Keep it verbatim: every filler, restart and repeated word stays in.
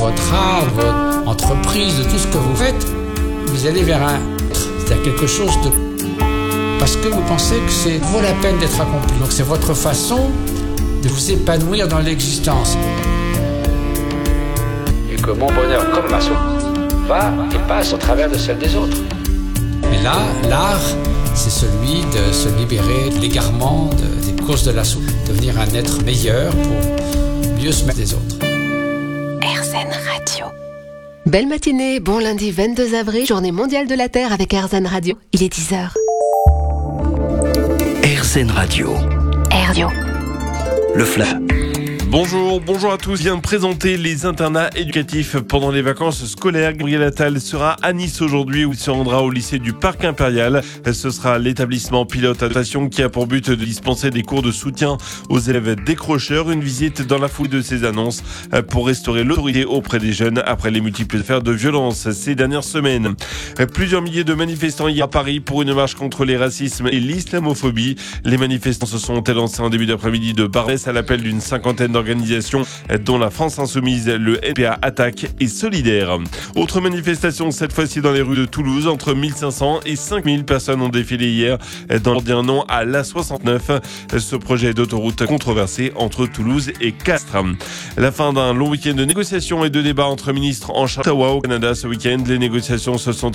votre art, de votre entreprise, de tout ce que vous faites, vous allez vers un... c'est-à-dire quelque chose de... parce que vous pensez que c'est vaut la peine d'être accompli. Donc c'est votre façon de vous épanouir dans l'existence. Et que mon bonheur, comme ma soupe, va et passe au travers de celle des autres. Mais là, l'art, c'est celui de se libérer de l'égarement, de, des causes de la soupe, devenir un être meilleur pour mieux se mettre des autres. R Z N Radio. Belle matinée, bon lundi vingt-deux avril, journée mondiale de la Terre avec R Z N Radio. Il est dix heures. R Z N Radio. Radio. Le Flash. Bonjour, bonjour à tous. Je viens de présenter les internats éducatifs pendant les vacances scolaires. Gabriel Attal sera à Nice aujourd'hui où il se rendra au lycée du Parc Impérial. Ce sera l'établissement pilote à dotation qui a pour but de dispenser des cours de soutien aux élèves décrocheurs. Une visite dans la foulée de ces annonces pour restaurer l'autorité auprès des jeunes après les multiples affaires de violence ces dernières semaines. Plusieurs milliers de manifestants hier à Paris pour une marche contre les racismes et l'islamophobie. Les manifestants se sont élancés en début d'après-midi de Barbès à l'appel d'une cinquantaine d'organisations dont la France Insoumise, le L P A Attaque et Solidaire. Autre manifestation, cette fois-ci dans les rues de Toulouse. Entre mille cinq cents et cinq mille personnes ont défilé hier dans le dire non à l'A soixante-neuf, ce projet d'autoroute controversé entre Toulouse et Castres. La fin d'un long week-end de négociations et de débats entre ministres en charge d'Ottawa au Canada ce week-end. Les négociations se sont